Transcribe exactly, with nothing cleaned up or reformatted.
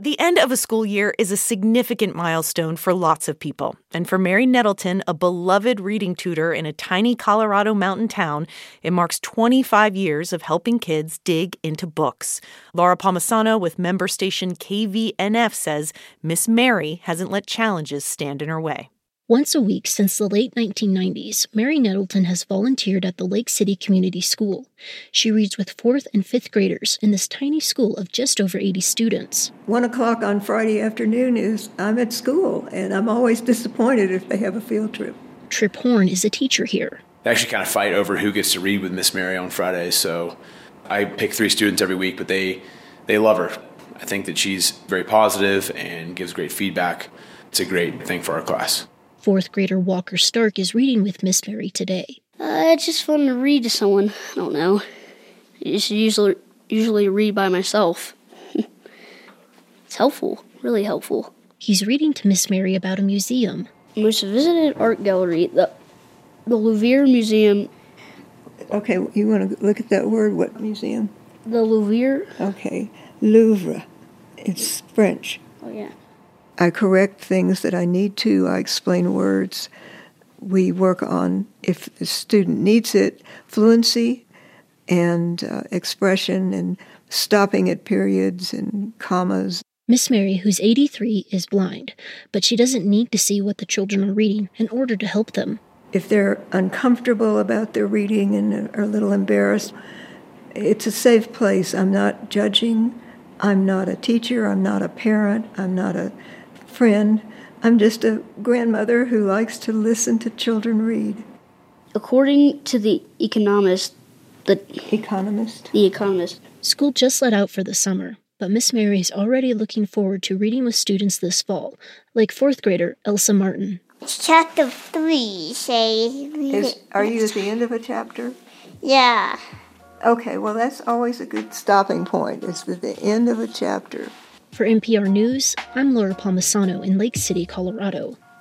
The end of a school year is a significant milestone for lots of people. And for Mary Nettleton, a beloved reading tutor in a tiny Colorado mountain town, it marks twenty-five years of helping kids dig into books. Laura Palmisano with member station K V N F says Miss Mary hasn't let challenges stand in her way. Once a week since the late nineteen nineties, Mary Nettleton has volunteered at the Lake City Community School. She reads with fourth and fifth graders in this tiny school of just over eighty students. One o'clock on Friday afternoon is I'm at school, and I'm always disappointed if they have a field trip. Trip Horn is a teacher here. They actually kind of fight over who gets to read with Miss Mary on Fridays, so I pick three students every week, but they, they love her. I think that she's very positive and gives great feedback. It's a great thing for our class. Fourth grader Walker Stark is reading with Miss Mary today. Uh, it's just fun to read to someone. I don't know. I just usually usually read by myself. It's helpful, really helpful. He's reading to Miss Mary about a museum. Most visited art gallery, the the Louvre Museum. Okay, you want to look at that word? What museum? The Louvre. Okay, Louvre. It's French. Oh yeah. I correct things that I need to. I explain words. We work on, if the student needs it, fluency and uh, expression and stopping at periods and commas. Miss Mary, who's eighty-three, is blind, but she doesn't need to see what the children are reading in order to help them. If they're uncomfortable about their reading and are a little embarrassed, it's a safe place. I'm not judging. I'm not a teacher. I'm not a parent. I'm not a friend. I'm just a grandmother who likes to listen to children read. According to the economist, the economist, the economist, school just let out for the summer, but Miss Mary is already looking forward to reading with students this fall, like fourth grader Elsa Martin. Chapter three says. Is, are you at the end of a chapter? Yeah. Okay, well that's always a good stopping point. It's at the end of a chapter. For N P R News, I'm Laura Palmisano in Lake City, Colorado.